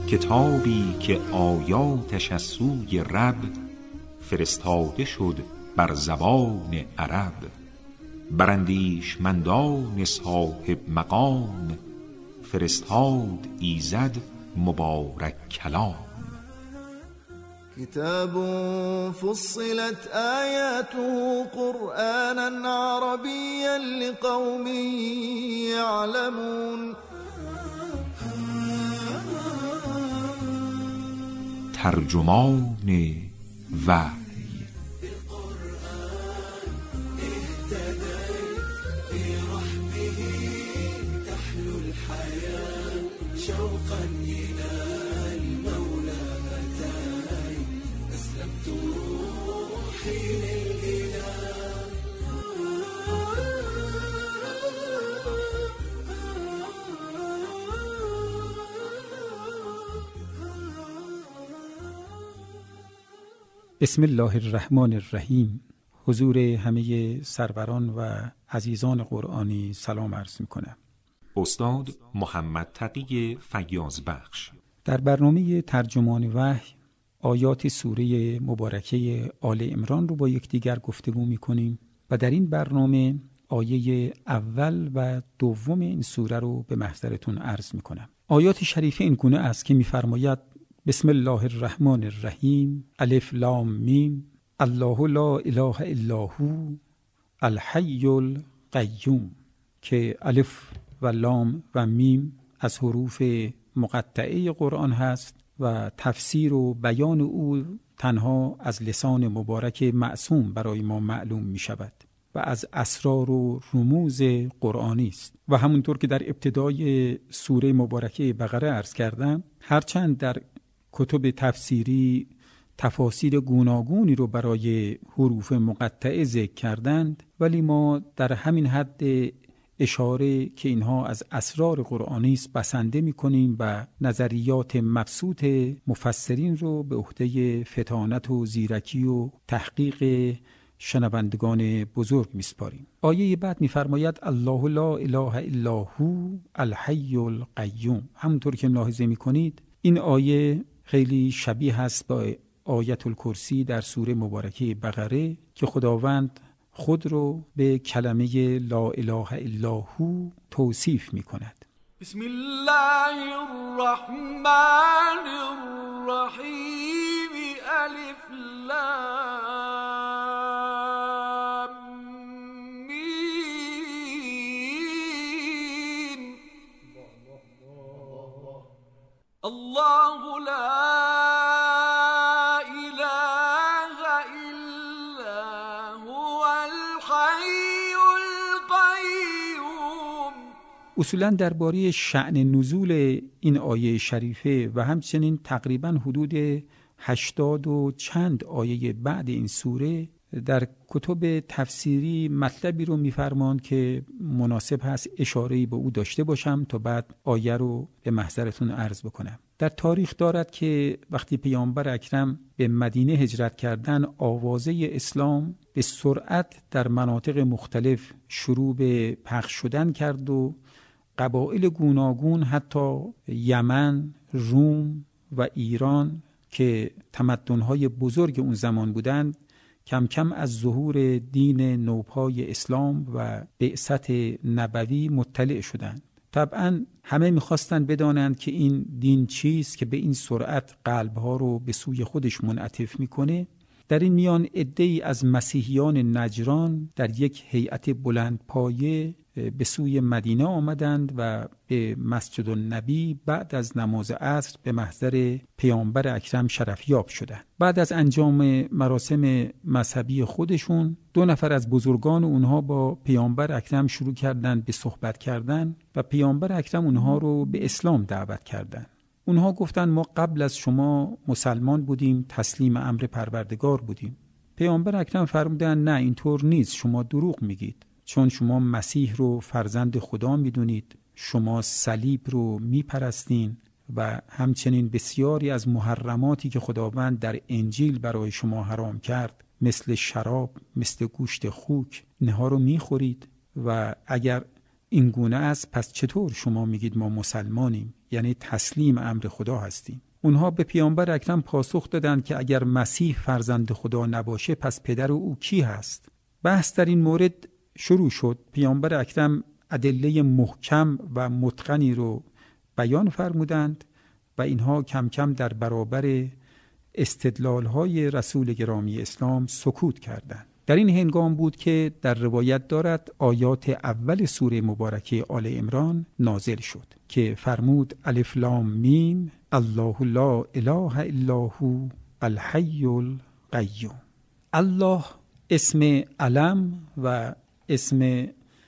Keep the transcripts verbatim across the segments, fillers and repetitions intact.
کتابی که آیاتش از سوی رب فرستاده شد بر زبان عرب، بر اندیشمندان صاحب مقام فرستاد ایزد مبارک کلام. كتاب فصلت آياته قرآنا عربيا لقوم يعلمون. ترجمان وحی. بسم الله الرحمن الرحیم. حضور همه سروران و عزیزان قرآنی سلام عرض می کنم. استاد محمد تقی فیاض بخش. در برنامه ترجمان وحی آیات سوره مبارکه آل عمران رو با یکدیگر گفتگو می کنیم و در این برنامه آیه اول و دوم این سوره رو به محضرتون عرض می کنم. آیات شریفه این گونه است که می فرماید بسم الله الرحمن الرحیم، الف لام میم، الله لا اله الا هو الحی القیوم، که الف و لام و میم از حروف مقطعه قرآن هست و تفسیر و بیان او تنها از لسان مبارک معصوم برای ما معلوم می شود و از اسرار و رموز قرآنی است. و همونطور که در ابتدای سوره مبارکه بقره عرض کردم، هرچند در کتب تفسیری تفاسیر گوناگونی رو برای حروف مقطعه ذکر کردند، ولی ما در همین حد اشاره که اینها از اسرار قرآنی است بسنده می‌کنیم و نظریات مبسوط مفسرین رو به عهده فطانت و زیرکی و تحقیق شنوندگان بزرگ می‌سپاریم. آیه بعد می‌فرماید الله لا اله الا هو الحی القیوم. همونطور که ملاحظه می‌کنید این آیه خیلی شبیه است با آیت الکرسی در سوره مبارکه بقره که خداوند خود رو به کلمه لا اله الا هو توصیف می کند. بسم الله الرحمن الرحیم، الف لام میم، الله لا اصولاً درباره شأن نزول این آیه شریفه و همچنین تقریباً حدود هشتاد و چند آیه بعد این سوره در کتب تفسیری مطلبی رو می‌فرمایند که مناسب هست اشاره‌ای به او داشته باشم تا بعد آیه رو به محضرتون عرض بکنم. در تاریخ دارد که وقتی پیامبر اکرم به مدینه هجرت کردن، آوازه اسلام به سرعت در مناطق مختلف شروع به پخش شدن کرد و قبایل گوناگون حتی یمن، روم و ایران که تمدن‌های بزرگ اون زمان بودند کم کم از ظهور دین نوپای اسلام و بعثت نبوی مطلع شدند. طبعا همه می‌خواستند بدانند که این دین چیست که به این سرعت قلب‌ها رو به سوی خودش منعطف می‌کنه. در این میان عده‌ای از مسیحیان نجران در یک هیئت بلند پایه به سوی مدینه آمدند و به مسجد النبی بعد از نماز عصر به محضر پیامبر اکرم شرفیاب شدند. بعد از انجام مراسم مذهبی خودشون، دو نفر از بزرگان اونها با پیامبر اکرم شروع کردند به صحبت کردن و پیامبر اکرم اونها رو به اسلام دعوت کردند. اونها گفتند ما قبل از شما مسلمان بودیم، تسلیم امر پروردگار بودیم. پیامبر اکرم فرمودند نه، اینطور نیست، شما دروغ میگید، چون شما مسیح رو فرزند خدا میدونید، شما صلیب رو میپرستین و همچنین بسیاری از محرماتی که خداوند در انجیل برای شما حرام کرد مثل شراب، مثل گوشت خوک، اینها رو میخورید و اگر این گونه است، پس چطور شما میگید ما مسلمانیم، یعنی تسلیم امر خدا هستیم؟ اونها به پیامبر اکرم پاسخ دادند که اگر مسیح فرزند خدا نباشه پس پدر او کی هست؟ بحث در این مورد شروع شد. پیامبر اکرم ادله محکم و متقنی رو بیان فرمودند و اینها کم کم در برابر استدلال‌های رسول گرامی اسلام سکوت کردند. در این هنگام بود که در روایت دارد آیات اول سوره مبارکه آل عمران نازل شد که فرمود الف لام میم الله لا اله الا هو الحی القیوم. الله اسم علم و اسم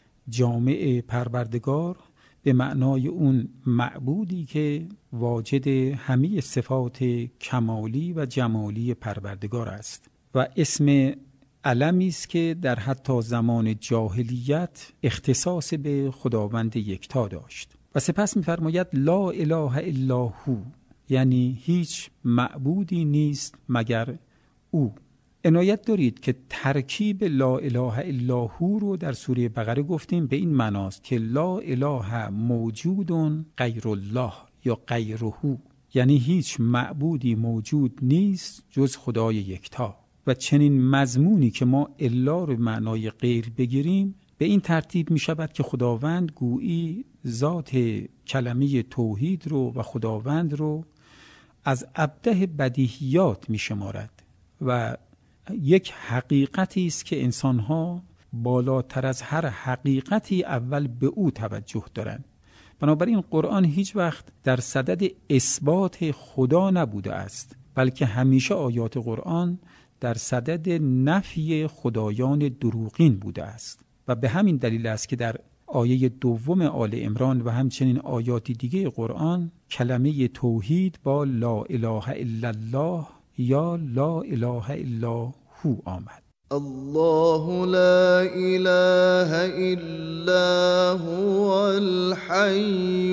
جامع پروردگار به معنای اون معبودی که واجد همه صفات کمالی و جمالی پروردگار است و اسم علمی است که در حتی زمان جاهلیت اختصاص به خداوند یکتا داشت. و سپس می‌فرماید لا اله الا هو، یعنی هیچ معبودی نیست مگر او. عنایت دارید که ترکیب لا اله الا هو رو در سوره بقره گفتیم به این معناست که لا اله موجود غیر الله یا غیره، یعنی هیچ معبودی موجود نیست جز خدای یکتا. و چنین مضمونی که ما الا رو معنای غیر بگیریم، به این ترتیب می شود که خداوند گویی ذات کلمه توحید رو و خداوند رو از ابده بدیهیات می شمارد و یک حقیقتی است که انسانها بالاتر از هر حقیقتی اول به او توجه دارند. بنابراین قرآن هیچ وقت در صدد اثبات خدا نبوده است، بلکه همیشه آیات قرآن در صدد نفی خدایان دروغین بوده است و به همین دلیل است که در آیه دوم آل عمران و همچنین آیات دیگه قرآن کلمه توحید با لا اله الا الله یا لا اله الا هو آمد. الله لا اله الا هو الحي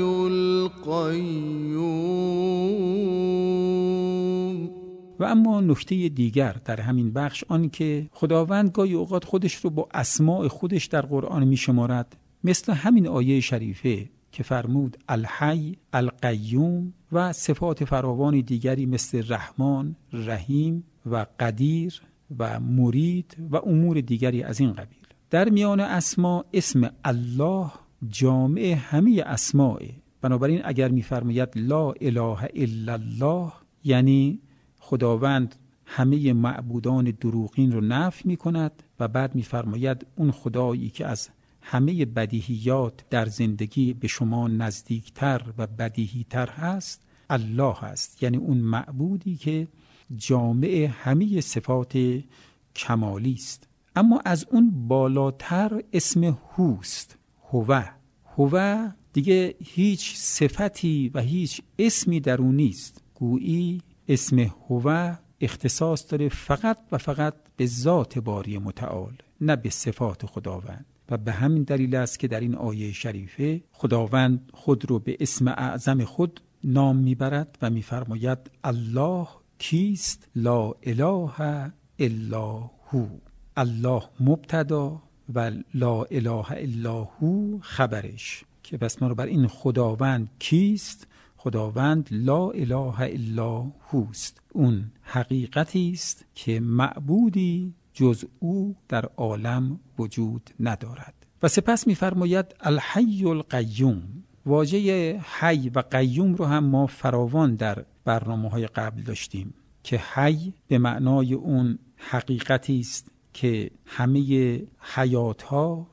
القیوم. و اما نکته دیگر در همین بخش آن که خداوند گاهی اوقات خودش رو با اسماء خودش در قرآن می شمارد، مثل همین آیه شریفه که فرمود الحی القیوم و صفات فراوان دیگری مثل رحمان، رحیم و قدیر و مرید و امور دیگری از این قبیل. در میان اسما اسم الله جامع همه اسماء. بنابراین اگر می‌فرماید لا اله الا الله، یعنی خداوند همه معبودان دروغین رو نفی می‌کند و بعد می‌فرماید اون خدایی که از همه بدیهیات در زندگی به شما نزدیکتر و بدیهیتر هست الله هست، یعنی اون معبودی که جامع همه صفات کمالی است. اما از اون بالاتر اسم هوست، هو. هو دیگه هیچ صفتی و هیچ اسمی در اون نیست، گویی اسم هو اختصاص داره فقط و فقط به ذات باری متعال، نه به صفات خداوند. و به همین دلیل است که در این آیه شریفه خداوند خود رو به اسم اعظم خود نام میبرد و میفرماید الله کیست؟ لا اله الا هو. الله مبتدا و لا اله الا هو خبرش، که پس ما رو بر این خداوند کیست؟ خداوند لا اله الا هوست، اون حقیقتی است که معبودی جز او در عالم وجود ندارد. و سپس می‌فرماید الحی القیوم. واژه حی و قیوم رو هم ما فراوان در برنامه‌های قبل داشتیم که حی به معنای اون حقیقتی است که همه حیات‌ها،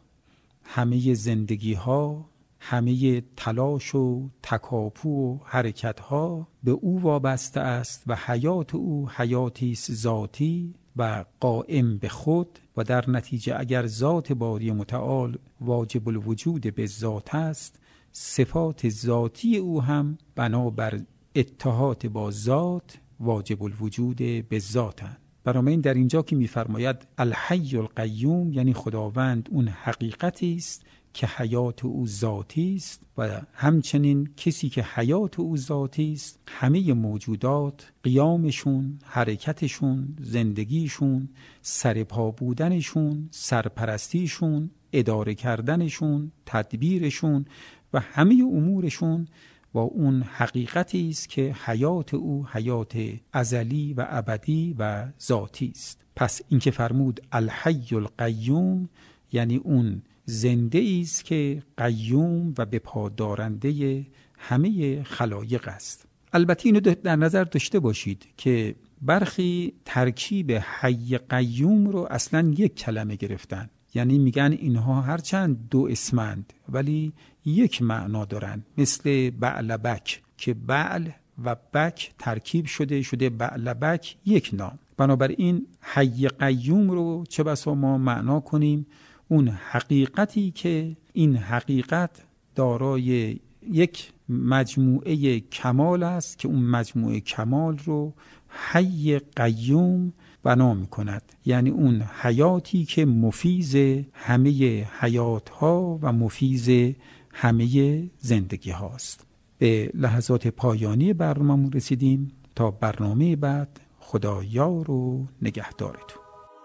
همه زندگی‌ها، همه تلاش و تکاپو و حرکت‌ها به او وابسته است و حیات او حیاتی است ذاتی و قائم به خود و در نتیجه اگر ذات باری متعال واجب الوجود به ذات است، صفات ذاتی او هم بنابر اتحاد با ذات واجب الوجود به ذاتند. برای این در اینجا که می‌فرماید الحی القیوم، یعنی خداوند اون حقیقتی است که حیات او ذاتی است و همچنین کسی که حیات او ذاتی است، همه موجودات قیامشون، حرکتشون، زندگیشون، سرپا بودنشون، سرپرستیشون اداره کردنشون، تدبیرشون و همه امورشون با اون حقیقتی است که حیات او حیات ازلی و ابدی و ذاتی است. پس این که فرمود الحی القیوم یعنی اون زنده است که قیوم و بپادارنده همه خلایق است. البته اینو در نظر داشته باشید که برخی ترکیب حی قیوم رو اصلا یک کلمه گرفتن، یعنی میگن اینها هرچند دو اسمند ولی یک معنا دارن، مثل بعلبک که بعل و بک ترکیب شده شده بعلبک یک نام. بنابراین حی قیوم رو چه بسا ما معنا کنیم اون حقیقتی که این حقیقت دارای یک مجموعه کمال است که اون مجموعه کمال رو حی قیوم بنا می کند، یعنی اون حیاتی که مفیض همه حیات ها و مفیض همه زندگی هاست. به لحظات پایانی برنامه رسیدیم. تا برنامه بعد، خدا یار و نگهدارتون.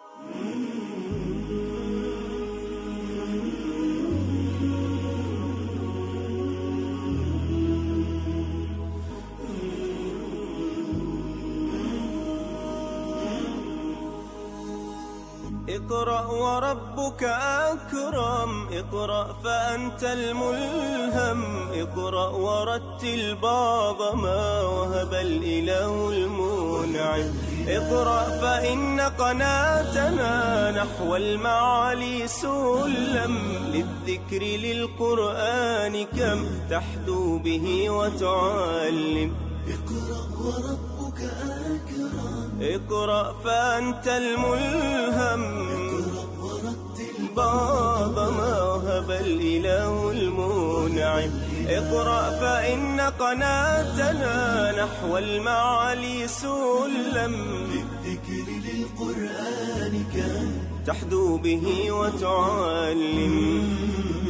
اقرأ وربك أكرم، اقرأ فأنت الملهم، اقرأ ورتل باب ما وهب الإله المنعم، اقرأ فإن قناتنا نحو المعالي سلم، للذكر للقرآن كم تحدو به وتعلم. اقرأ وربك أكرم، اقرأ فأنت الملهم، اقرأ ورتل باب ما وهب الإله المنعم، اقرأ فإن قناتنا نحو المعالي سلم، للذكر للقرآن كم تحدو به وتعلم.